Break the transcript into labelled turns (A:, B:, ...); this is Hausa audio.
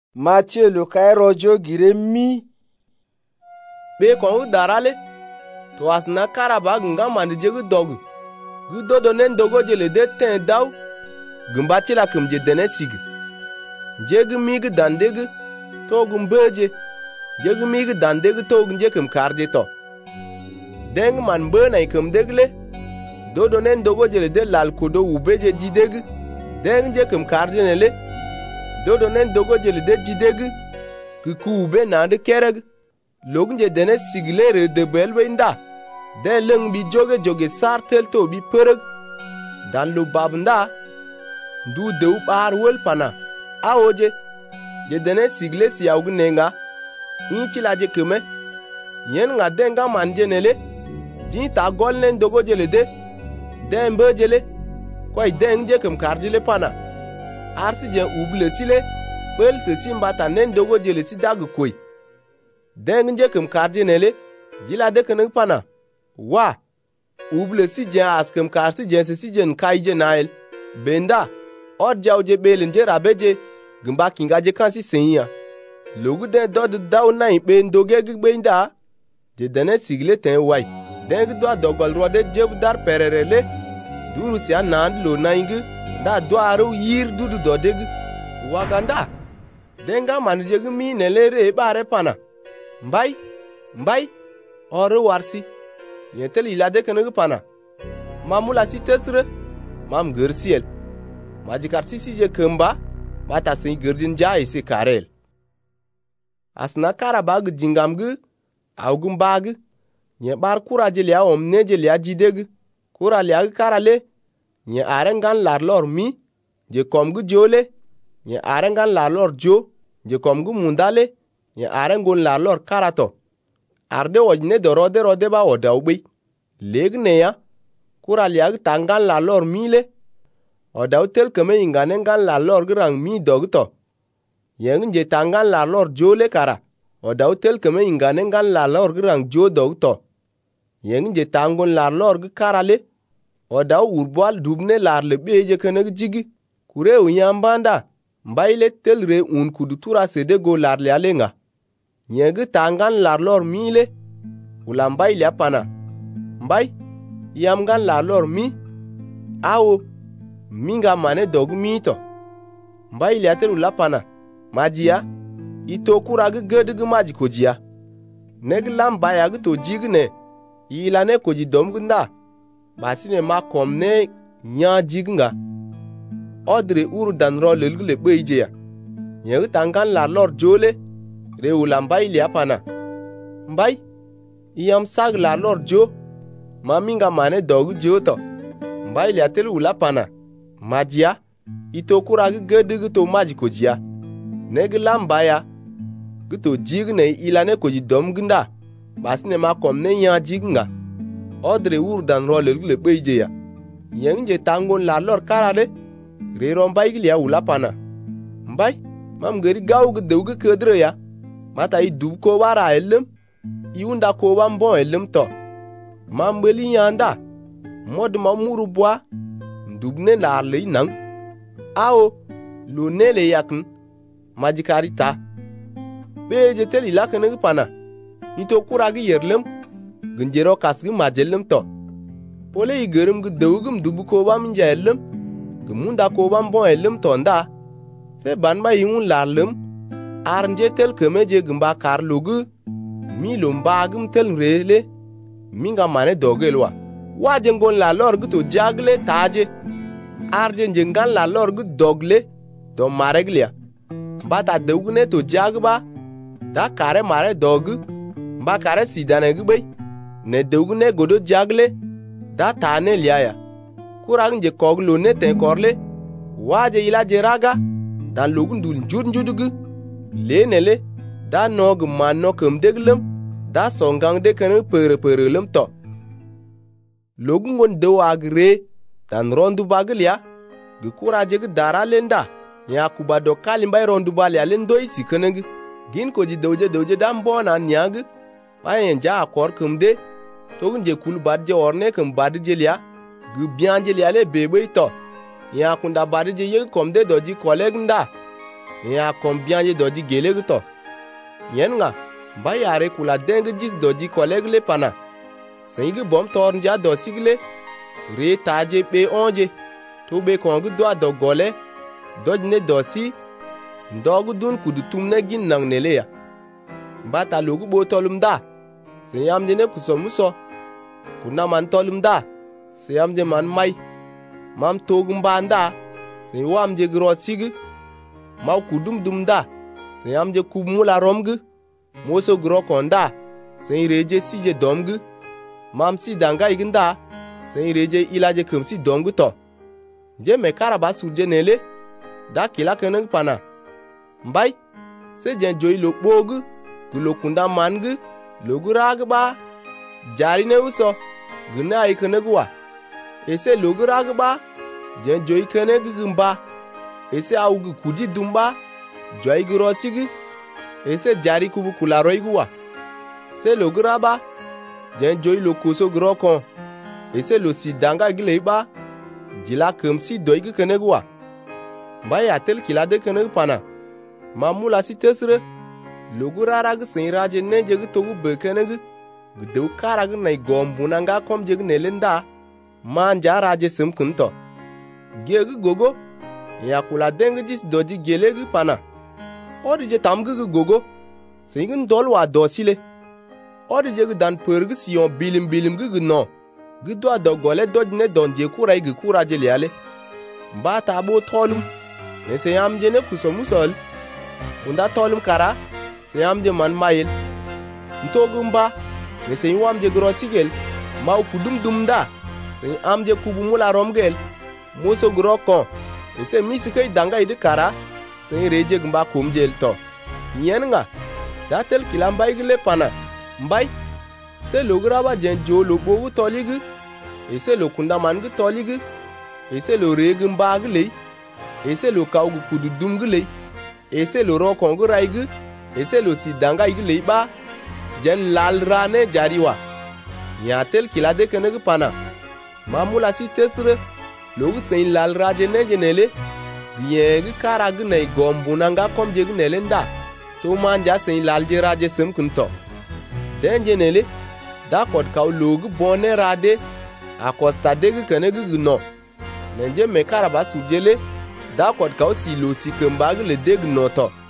A: Mathieu lo kai rojo gire mi.
B: Be kon darale. To asna karaba nga mandije gu dogu. Gu dodo nen dogo jele de ten daw. Gumbati la kumje dene sig. Jegu mig dandeg to gumbeje. Jegu mig dandeg to gunje kum karde to. Deng man bena ikum degle. Dodo nen dogo jele de lal kodo ubeje jideg. Deng je kum karde nele. Dodo nen dogo jele de jideg. Ku ube nande kereg. Logunje dene siglere de belwe nda. Den leng bi joge sartel to bi pereg. Dan lo babnda. Du de upar wel pana. Aoje. Je dene sigle si augnenga. Inchi la je keme. Yen nga denga manje nele. Jin ta gol nen dogo jele de. Den be jele. Koy den je kem karjile pana. Arsi je uble sile. Pel se simbata nen dogo jele si dag koy. Den je kem karjinele. Jila de kenek pana. Wa. Uble si je askem karsi je si je nkai je nael. Benda. Or jawje belin je rabeje. Gumba kinga je kansi senya. Logu den do daw na ben doge gbenda. Je dene sigle ten wai. Den do dogol rode jeb dar pererele. Duru si anand lo naingu. Da do aru yir dudu dodeg. Waganda. Denga manuje mi nelere bare pana. Mbai. Oru warsi. Yetel ilade kenegu pana. Mamula si tesre. Mam gersiel. Majikarsi si je kemba. Mata sin gerdin ja isi karel. Asna karabag jingamgu. Augumbag. Nye bar kura jelia omne jelia jideg. Kura liag karale. Nye arengan larlor mi. Je komgu jole. Nye arengan larlor jo. Je komgu mundale. Nye arengon larlor karato. Arde wajne do rode ba wada ubey. Leg neya. Kura liag tangan larlor mile. Oda utel keme inganengan larlor grang mi dogto. Yeng je tangan larlor jole kara. Oda utel keme inganengan larlor grang jo dogto. Yeng je tangon larlor g karale. Oda urbal dubne larle beje keneg jigi. Kure unyambanda. Mbaile telre un kudutura sede go larle alenga. Yeng tangan larlor mile. Ulambay liapana. Mbay. Yamgan larlor mi. Awo. Minga mane dogu mito. Mbay liatel ulapana. Majia. Ito kurag gedeg maji kojia. Neg lambaya to jigne. Ilane koji domgunda. Basine ma komne nya jignga. Odre uru dan ro lelgle beije ya. Yeng tangan larlor jole. Re ulambay liapana. Mbay. Iyam sag larlor jo. Ma minga mane dogu jo to. Mbay liatel ulapana. Majia. Ito kurag gedeg to maji kojia. Neg lambaya. Gito jigne ilane koji domgunda. Basine ma komne nya jignga. Odre ur dan role le beije ya. Yeng je tangon larlor karade. Re rombay glia ulapana. Mbay. Mam geri gaw gedewge kedre ya. Mata i dub ko wara elem. Iunda ko wambo elem to. Mam beli yanda. Mod mamuru boa. Dubne larle nang. Ao. Lunele yakn. Majikarita. Beje teli lakene pana. Ito kuragi yerlem. Gunjero kasgi majelem to. Pole igerum gedewgum dubu ko wam njelem. Gumunda ko wam bon elem to nda. Se banba yungun larlem. Arnje tel kemeje gumba karlugu. Mi lumbagum tel rele. Minga mane dogelwa. Wajengon la lorgu to jagle taje. Arjen jengan la lorgu dogle. To mareglia. Bata deugne to jagba. Da kare mare dogu. Ba kare sidane gubay. Ne deugne godo jagle. Da tane liaya. Kurang je koglo ne te korle. Waje ila jeraga. Dan logun dul njudnjudugu. Lenele. Da nog manno kem deglem. Da songang de kene pere lem to. Logun ngon dewa agre. Dan rondu baglia. Gu kuraje gu dara lenda. Ya kubado kalimbay rondu bali alendo isi keneng. Gin ko ji doje dam bona nyag. Payen ja akor kem de. Togun je kul badje orne kem badje lia. Gu bianje lia le bebe ito. Ya kunda badje yeg kom de doji koleg nda. ya kom bianje doji gelegu to. Yen nga ba yare kula dengu jis doji kolegle pana. Sengi bom tornja do sigle re taje be onje to be kongu do do gole dojne dosi ndogu dun kudu tumne gin nang neleya. Mbata logu bo tolum da seyam jene kusomuso kuna man tolum da seyam je man mai mam togum banda sey wam je gro sig maw kudum dum da seyam je kubmula romgu moso gro konda sey reje sije domgu mam si danga iginda sey reje ilaje kumsi domgu to je me karaba suje nele da kila keneng pana mbai se jen joy lo bogu gulo kunda mangu logu ragba jari ne uso guna ay kenegwa ese logu ragba jen joy kenegu gumba ese awgu kudi dumba joy gurosigi ese jari kubu kularo igwa se logu raba jen joy lo koso grokon ese lo sidanga gileiba jila kumsi doigu kenegwa mbay atel kilade kenegu pana mamula si tesre logu rarag sin raje ne jegu togu bekenegu gdew karag nay gombuna nga kom jegu nelenda manja raje sim kunto gegu gogo yakula dengu jis doji gelegu pana odije tamgu gogo singin dolwa dosile odije dan pergu sion bilim gu no gudwa do gole dojne donje kurai gu kuraje liale mbata bo tolum ese yam jene kusomusol unda tolum kara seyam je man mayel ntogumba ne sey wam je grosigel maw kudum dumda sey am je kubumula romgel moso grokon ese misikay danga ide kara sey reje gumba kumjel to yenga datel kilambay gile pana mbay se lograba jen jolo bogu toligi ese lo kunda mangu toligi ese lo regum bagle ese lo kawgu kudu dumgle ese lo ron kongu raigu ese lo sidanga igile ba jen lal rane jariwa nyatel kilade kenegu pana mamula si tesre logu sein lal raje ne jenele yegi karag nay gombunanga kom jegu nelenda to manja sein lal je raje sem kunto den jenele da kod kaw logu bonne rade akosta degu kenegu gno nenje me karaba sujele da kod kaw si lo si kembag le deg noto